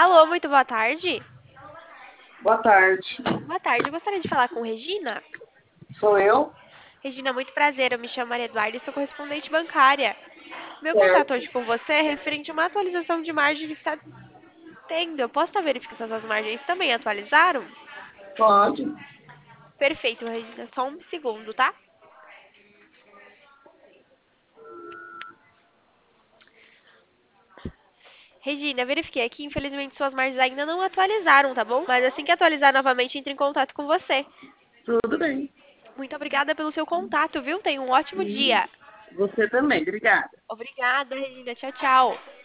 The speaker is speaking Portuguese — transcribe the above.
Alô, muito boa tarde. Boa tarde. Boa tarde, eu gostaria de falar com Regina. Sou eu? Regina, muito prazer, eu me chamo Maria Eduarda e sou correspondente bancária. Meu contato Certo. hoje com você é referente a uma atualização de margem que está tendo. Eu posso estar verificando se essas margens também atualizaram? Pode. Perfeito, Regina, só um segundo, tá? Regina, verifiquei aqui, infelizmente suas margens ainda não atualizaram, tá bom? Mas assim que atualizar novamente, entre em contato com você. Tudo bem. Muito obrigada pelo seu contato, viu? Tenha um ótimo Sim. dia. Você também. Obrigada. Obrigada, Regina. Tchau, tchau.